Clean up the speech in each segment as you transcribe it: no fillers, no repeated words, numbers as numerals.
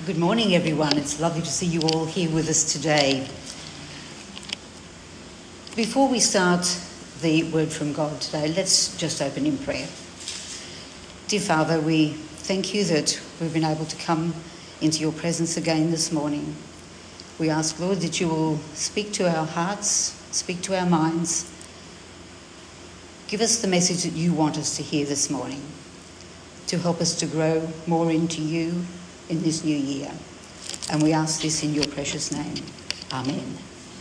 Good morning, everyone. It's lovely to see you all here with us today. Before we start the word from God today, let's just open in prayer. Dear Father, we thank you that we've been able to come into your presence again this morning. We ask, Lord, that you will speak to our hearts, speak to our minds. Give us the message that you want us to hear this morning, to help us to grow more into you in this new year. And we ask this in your precious name. Amen.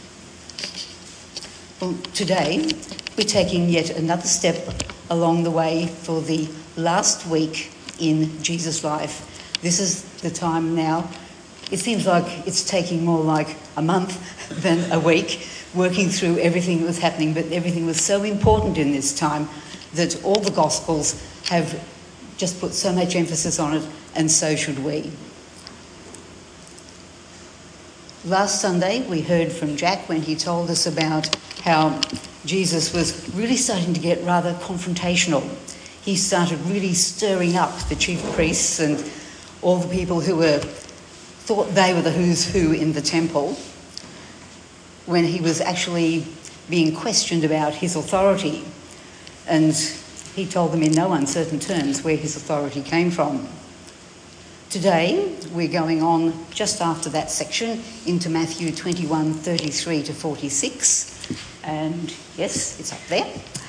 Well, today we're taking yet another step along the way for the last week in Jesus' life. This is the time now. It seems like it's taking more like a month than a week, working through everything that was happening, but everything was so important in this time that all the Gospels have just put so much emphasis on it, and so should we. Last Sunday we heard from Jack when he told us about how Jesus was really starting to get rather confrontational. He started really stirring up the chief priests and all the people who thought they were the who's who in the temple, when he was actually being questioned about his authority. And he told them in no uncertain terms where his authority came from. Today, we're going on just after that section into Matthew 21:33 to 46. And yes, it's up there.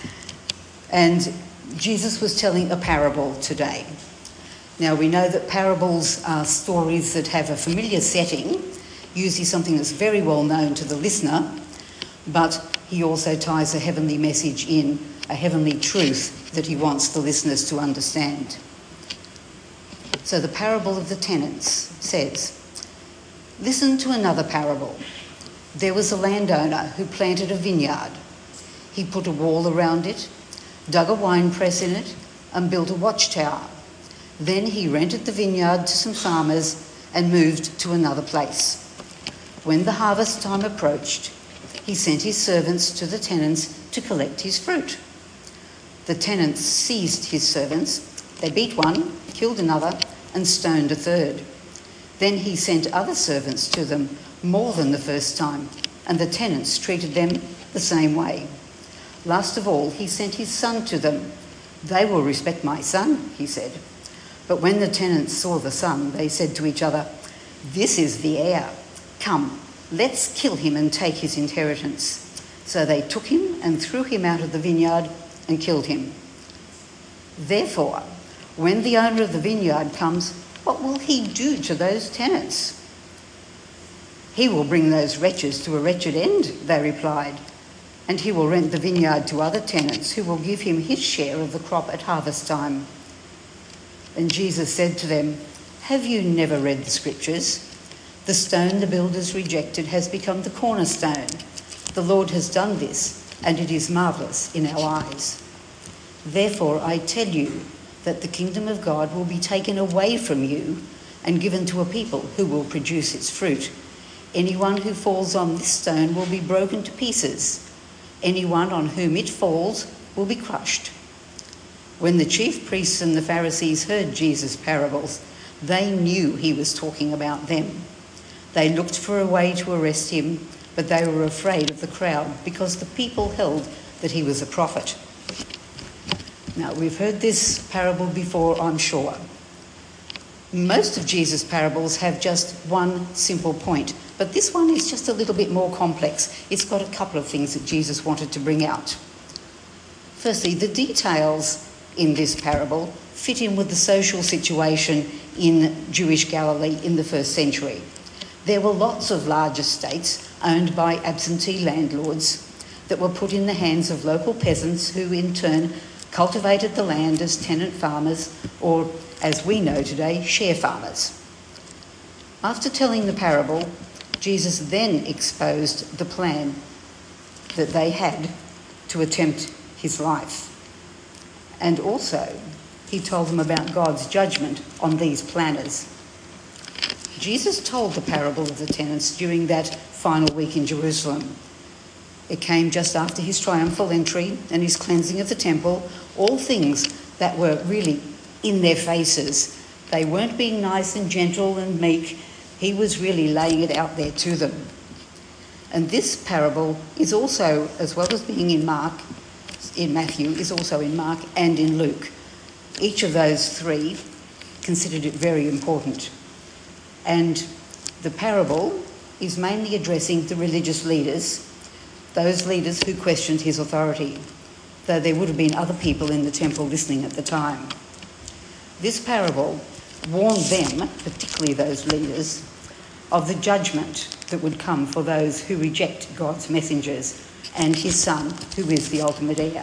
And Jesus was telling a parable today. Now, we know that parables are stories that have a familiar setting, usually something that's very well known to the listener, but he also ties a heavenly message in, a heavenly truth that he wants the listeners to understand. So the parable of the tenants says, "Listen to another parable. There was a landowner who planted a vineyard. He put a wall around it, dug a winepress in it, and built a watchtower. Then he rented the vineyard to some farmers and moved to another place. When the harvest time approached, he sent his servants to the tenants to collect his fruit. The tenants seized his servants. They beat one, killed another, and stoned a third. Then he sent other servants to them, more than the first time, and the tenants treated them the same way. Last of all, he sent his son to them. They will respect my son, he said. But when the tenants saw the son, they said to each other, 'This is the heir. Come, let's kill him and take his inheritance.' So they took him and threw him out of the vineyard and killed him. Therefore, when the owner of the vineyard comes, what will he do to those tenants?" "He will bring those wretches to a wretched end," they replied, "and he will rent the vineyard to other tenants who will give him his share of the crop at harvest time." And Jesus said to them, "Have you never read the scriptures? The stone the builders rejected has become the cornerstone. The Lord has done this, and it is marvellous in our eyes. Therefore I tell you that the kingdom of God will be taken away from you and given to a people who will produce its fruit. Anyone who falls on this stone will be broken to pieces. Anyone on whom it falls will be crushed." When the chief priests and the Pharisees heard Jesus' parables, they knew he was talking about them. They looked for a way to arrest him, but they were afraid of the crowd because the people held that he was a prophet. Now, we've heard this parable before, I'm sure. Most of Jesus' parables have just one simple point, but this one is just a little bit more complex. It's got a couple of things that Jesus wanted to bring out. Firstly, the details in this parable fit in with the social situation in Jewish Galilee in the first century. There were lots of large estates owned by absentee landlords that were put in the hands of local peasants who in turn cultivated the land as tenant farmers, or as we know today, share farmers. After telling the parable, Jesus then exposed the plan that they had to attempt his life. And also, he told them about God's judgment on these planners. Jesus told the parable of the tenants during that final week in Jerusalem. It came just after his triumphal entry and his cleansing of the temple, all things that were really in their faces They weren't being nice and gentle and meek. He was really laying it out there to them. And this parable is also, as well as being in Matthew, is also in Mark and in Luke. Each of those three considered it very important. And the parable is mainly addressing the religious leaders, those leaders who questioned his authority, though there would have been other people in the temple listening at the time. This parable warned them, particularly those leaders, of the judgment that would come for those who reject God's messengers and his Son, who is the ultimate heir.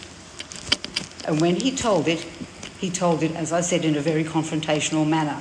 And when he told it, as I said, in a very confrontational manner.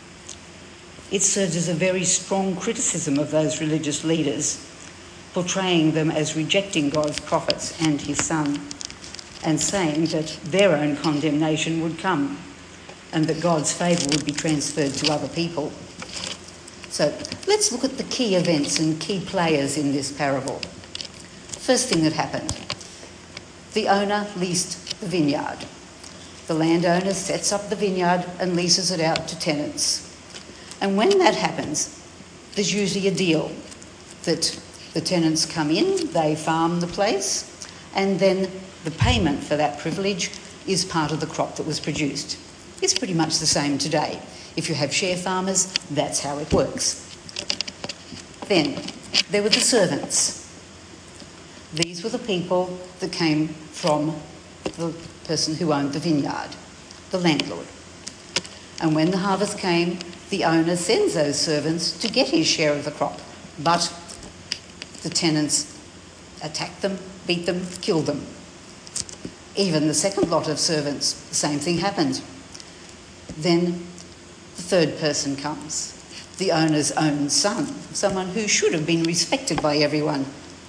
It served as a very strong criticism of those religious leaders, portraying them as rejecting God's prophets and his Son, and saying that their own condemnation would come and that God's favour would be transferred to other people. So let's look at the key events and key players in this parable. First thing that happened, the owner leased the vineyard. The landowner sets up the vineyard and leases it out to tenants. And when that happens, there's usually a deal that the tenants come in, they farm the place, and then the payment for that privilege is part of the crop that was produced. It's pretty much the same today. If you have share farmers, that's how it works. Then there were the servants. These were the people that came from the person who owned the vineyard, the landlord. And when the harvest came, the owner sends those servants to get his share of the crop. But the tenants attack them, beat them, kill them. Even the second lot of servants, the same thing happened. Then the third person comes, the owner's own son, someone who should have been respected by everyone.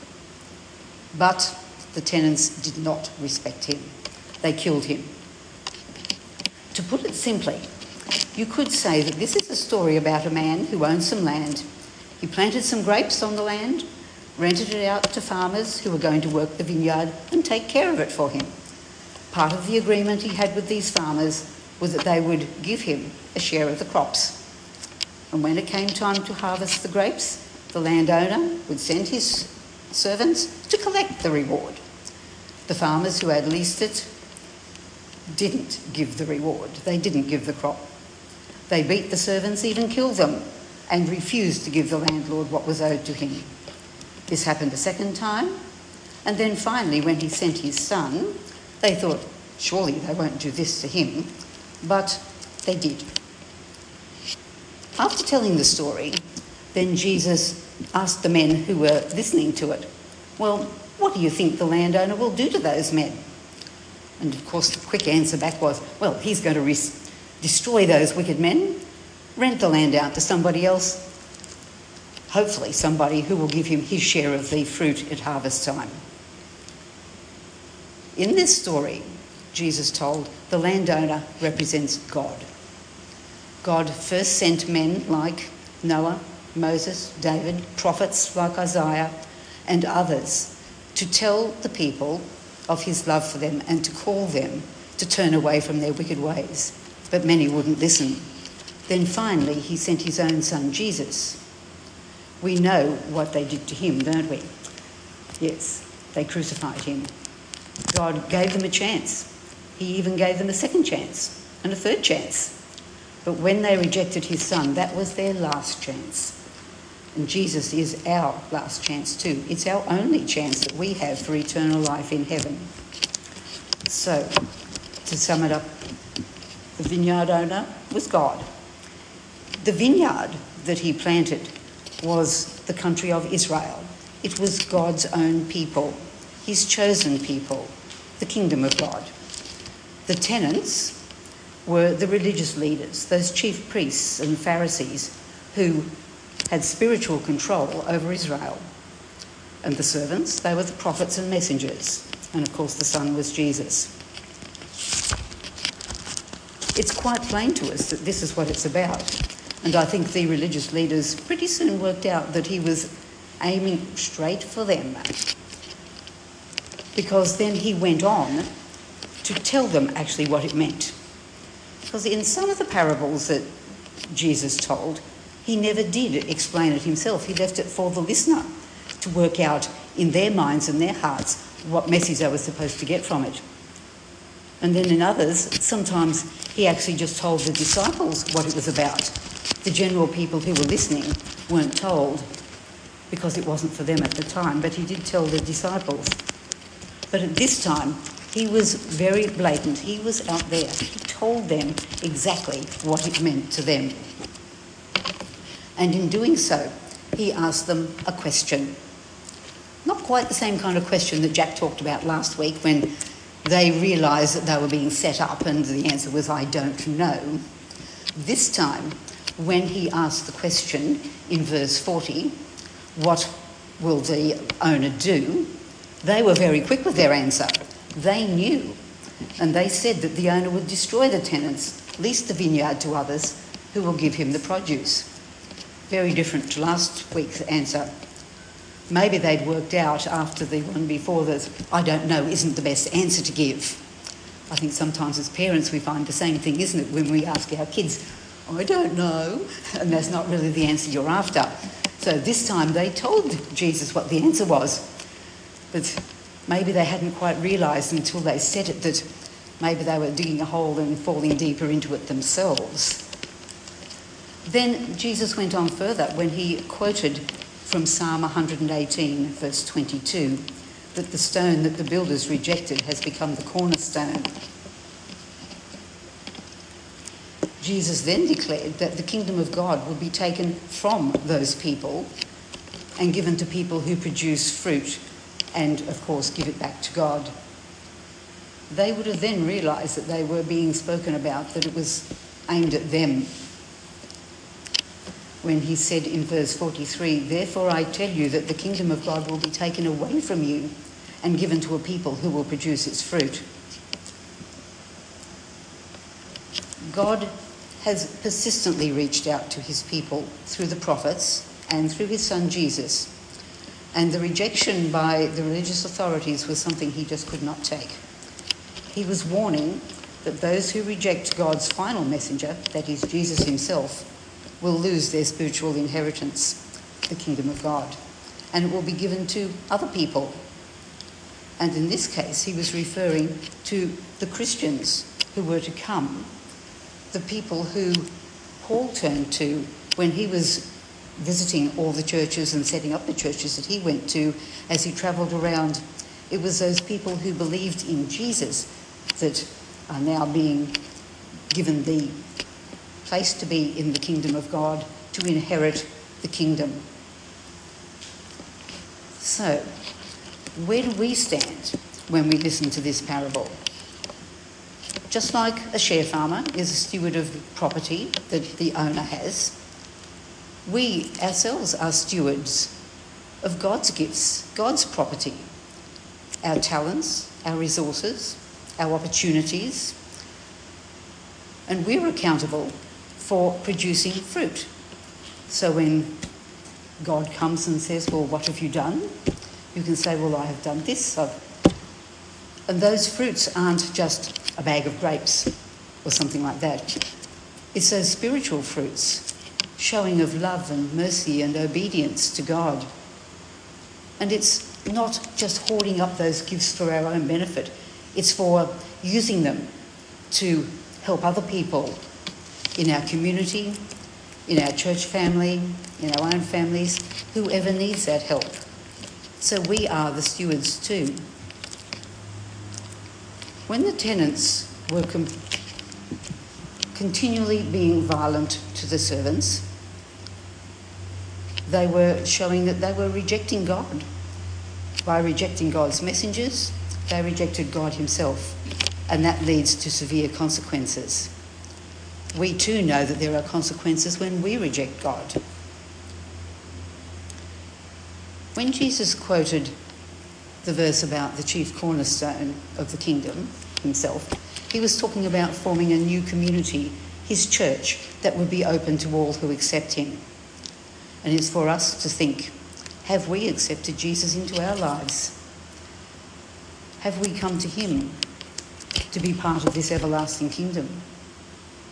But the tenants did not respect him. They killed him. To put it simply, you could say that this is a story about a man who owned some land. He planted some grapes on the land, rented it out to farmers who were going to work the vineyard and take care of it for him. Part of the agreement he had with these farmers was that they would give him a share of the crops. And when it came time to harvest the grapes, the landowner would send his servants to collect the reward. The farmers who had leased it didn't give the reward. They didn't give the crop. They beat the servants, even killed them, and refused to give the landlord what was owed to him. This happened a second time, and then finally when he sent his son, they thought, surely they won't do this to him, but they did. After telling the story, then Jesus asked the men who were listening to it, well, what do you think the landowner will do to those men? And of course the quick answer back was, well, he's going to destroy those wicked men, rent the land out to somebody else, hopefully somebody who will give him his share of the fruit at harvest time. In this story, Jesus told, the landowner represents God. God first sent men like Noah, Moses, David, prophets like Isaiah, and others to tell the people of his love for them and to call them to turn away from their wicked ways. But many wouldn't listen. Then finally he sent his own son, Jesus. We know what they did to him, don't we? Yes, they crucified him. God gave them a chance. He even gave them a second chance and a third chance. But when they rejected his son, that was their last chance. And Jesus is our last chance too. It's our only chance that we have for eternal life in heaven. So, to sum it up, the vineyard owner was God. The vineyard that he planted was the country of Israel. It was God's own people, his chosen people, the kingdom of God. The tenants were the religious leaders, those chief priests and Pharisees who had spiritual control over Israel. And the servants, they were the prophets and messengers. And of course the Son was Jesus. It's quite plain to us that this is what it's about. And I think the religious leaders pretty soon worked out that he was aiming straight for them. Because then he went on to tell them actually what it meant. Because in some of the parables that Jesus told, he never did explain it himself. He left it for the listener to work out in their minds and their hearts what message they were supposed to get from it. And then in others, sometimes he actually just told the disciples what it was about. The general people who were listening weren't told because it wasn't for them at the time, but he did tell the disciples. But at this time, he was very blatant. He was out there. He told them exactly what it meant to them. And in doing so, he asked them a question. Not quite the same kind of question that Jack talked about last week when they realised that they were being set up and the answer was, I don't know. This time, when he asked the question in verse 40, what will the owner do? They were very quick with their answer. They knew, and they said that the owner would destroy the tenants, lease the vineyard to others who will give him the produce. Very different to last week's answer. Maybe they'd worked out after the one before that I don't know isn't the best answer to give. I think sometimes as parents we find the same thing, isn't it, when we ask our kids, I don't know, and that's not really the answer you're after. So this time they told Jesus what the answer was, but maybe they hadn't quite realised until they said it that maybe they were digging a hole and falling deeper into it themselves. Then Jesus went on further when he quoted from Psalm 118, verse 22, that the stone that the builders rejected has become the cornerstone. Jesus then declared that the kingdom of God would be taken from those people and given to people who produce fruit and, of course, give it back to God. They would have then realised that they were being spoken about, that it was aimed at them. When he said in verse 43, therefore I tell you that the kingdom of God will be taken away from you and given to a people who will produce its fruit. God has persistently reached out to his people through the prophets and through his son Jesus. And the rejection by the religious authorities was something he just could not take. He was warning that those who reject God's final messenger, that is Jesus himself, will lose their spiritual inheritance, the kingdom of God, and it will be given to other people. And in this case, he was referring to the Christians who were to come, the people who Paul turned to when he was visiting all the churches and setting up the churches that he went to as he travelled around. It was those people who believed in Jesus that are now being given the place to be in the kingdom of God, to inherit the kingdom. So, where do we stand when we listen to this parable? Just like a share farmer is a steward of property that the owner has, we ourselves are stewards of God's gifts, God's property, our talents, our resources, our opportunities, and we're accountable for producing fruit. So when God comes and says, well, what have you done? You can say, well, I have done this. And those fruits aren't just a bag of grapes or something like that. It's those spiritual fruits, showing of love and mercy and obedience to God. And it's not just hoarding up those gifts for our own benefit. It's for using them to help other people in our community, in our church family, in our own families, whoever needs that help. So we are the stewards too. When the tenants were continually being violent to the servants, they were showing that they were rejecting God. By rejecting God's messengers, they rejected God himself, and that leads to severe consequences. We too know that there are consequences when we reject God. When Jesus quoted the verse about the chief cornerstone of the kingdom himself, he was talking about forming a new community, his church, that would be open to all who accept him. And it's for us to think, have we accepted Jesus into our lives? Have we come to him to be part of this everlasting kingdom?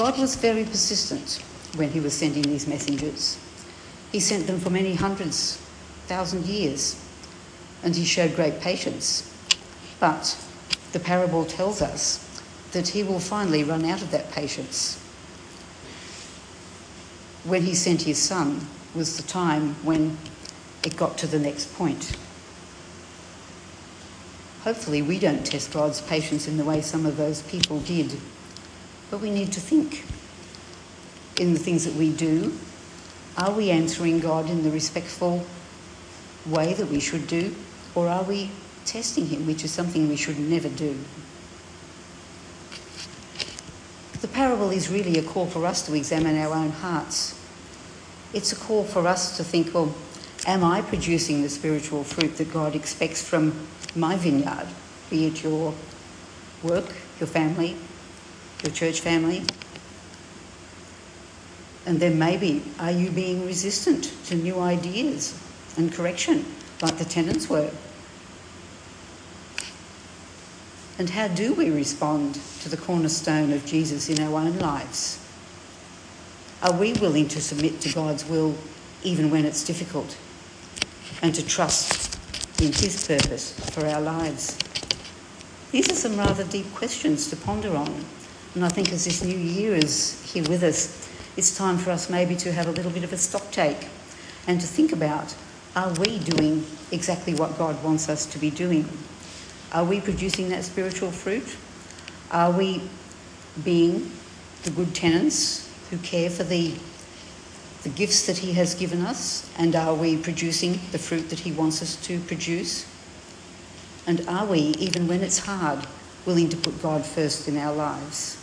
God was very persistent when he was sending these messengers. He sent them for many hundreds, 1,000 years, and he showed great patience. But the parable tells us that he will finally run out of that patience. When he sent his son was the time when it got to the next point. Hopefully we don't test God's patience in the way some of those people did, but we need to think in the things that we do. Are we answering God in the respectful way that we should do, or are we testing him, which is something we should never do? The parable is really a call for us to examine our own hearts. It's a call for us to think, well, am I producing the spiritual fruit that God expects from my vineyard, be it your work, your family, your church family? And then maybe, are you being resistant to new ideas and correction, like the tenants were? And how do we respond to the cornerstone of Jesus in our own lives? Are we willing to submit to God's will even when it's difficult, and to trust in his purpose for our lives? These are some rather deep questions to ponder on, and I think as this new year is here with us, it's time for us maybe to have a little bit of a stocktake and to think about, are we doing exactly what God wants us to be doing? Are we producing that spiritual fruit? Are we being the good tenants who care for the gifts that he has given us? And are we producing the fruit that he wants us to produce? And are we, even when it's hard, willing to put God first in our lives?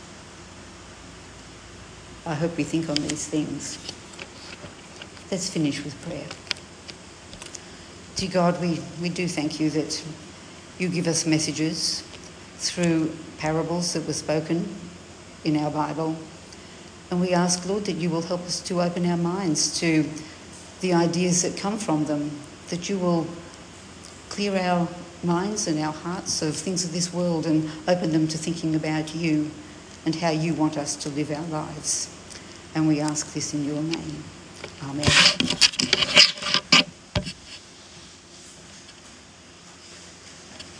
I hope we think on these things. Let's finish with prayer. Dear God, we do thank you that you give us messages through parables that were spoken in our Bible. And we ask, Lord, that you will help us to open our minds to the ideas that come from them, that you will clear our minds and our hearts of things of this world and open them to thinking about you and how you want us to live our lives. And we ask this in your name. Amen.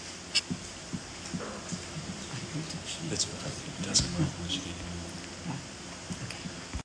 That's right. It doesn't matter.